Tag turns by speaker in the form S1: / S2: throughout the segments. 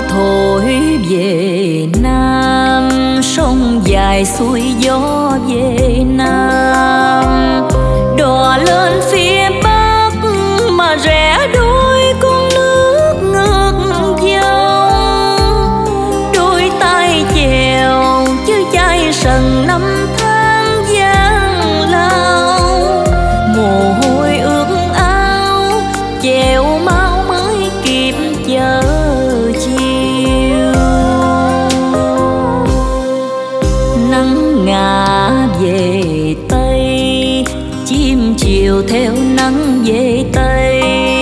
S1: thổi về Nam, sông dài xuôi gió về Nam. Đò lên phía Bắc mà rẽ đôi con nước ngược dòng. Đôi tay chèo chứ chai sần năm tháng gian lao. Mồ hôi ướt áo chèo mau mới kịp giờ chiều. Nắng ngả về Tây, chim chiều theo nắng về Tây.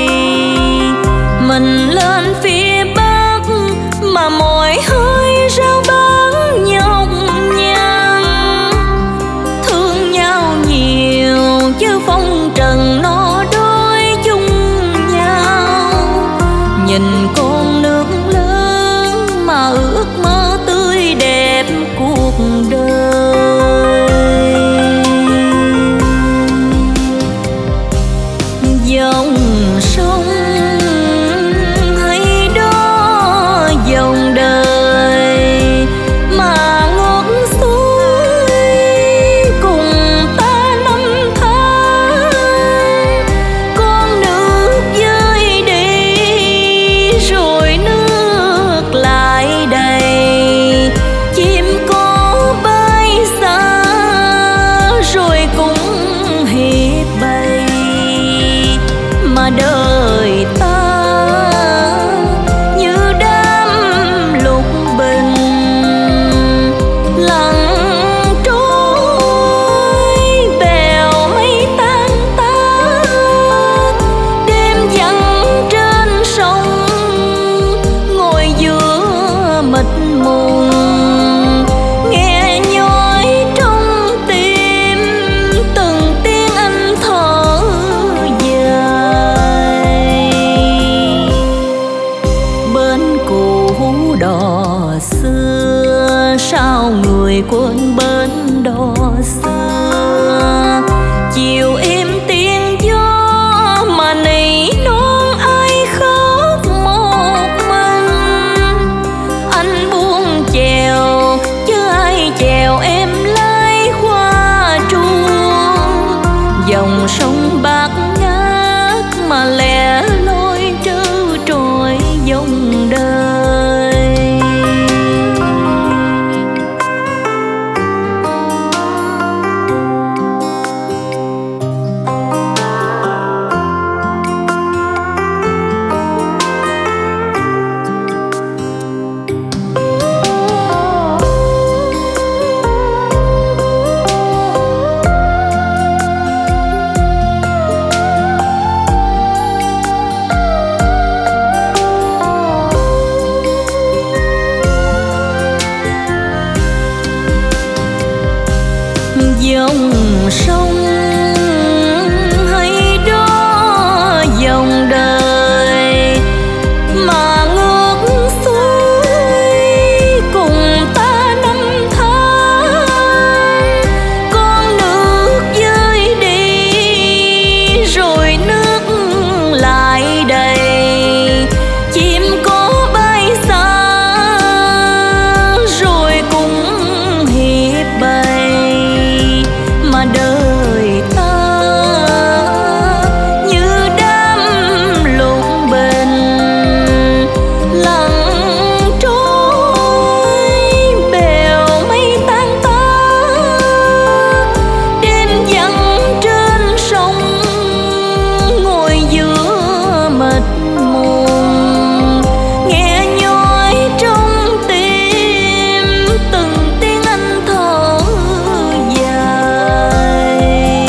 S1: Mình lên phía Bắc mà mỏi hơi rao bán nhọc nhằn. Thương nhau nhiều chứ phong trần nó đôi chung nhau. Nhìn con nước lớn mà ước mơ tươi đẹp cuộc đời. Dòng sông hay đó dòng đời mà ngược xuôi cùng ta năm tháng. Con nước rơi đi rồi nước lại đầy. Chim có bay xa rồi cũng hiếp bay. Mà đời ta như đám lục bình lặng trôi bèo mây tan tác. Đêm vắng trên sông ngồi giữa mịt mùng. Nghe nhói trong tim từng tiếng anh thở dài. Bên cũ đò xưa sao người quên bên đò xưa. Chiều êm tiếng gió mà nỉ non ai khóc một mình. Anh buông chèo chứ ai chèo em lái qua truông. Dòng sông bạc ngát mà lẻ loi trơ trọi dòng đời. Dòng sông hay đó dòng đời mà ngược xuôi cùng ta năm tháng. Con nước rơi đi rồi nước lại đầy. Chim có bay xa rồi cũng hiếp bay. Mà đời ta như đám lục bình lặng trôi bèo mây tan tác. Đêm vắng trên sông ngồi giữa mịt mùng. Nghe nhói trong tim từng tiếng anh thở dài.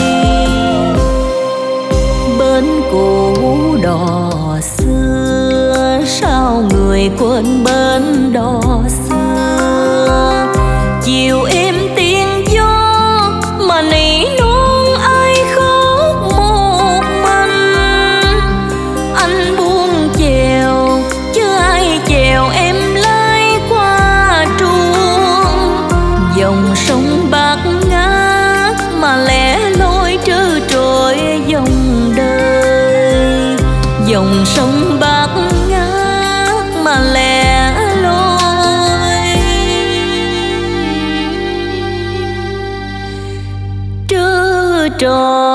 S1: Bên cũ đò xưa sao người quên bên đò xưa. Chiều êm tiếng gió mà nỉ non ai khóc một mình. Anh buông chèo chứ ai chèo em lái qua truông. Dòng sông bạc ngát mà lẻ loi trơ trọi dòng đời. Dòng sông bạc ngát mà lẻ tròn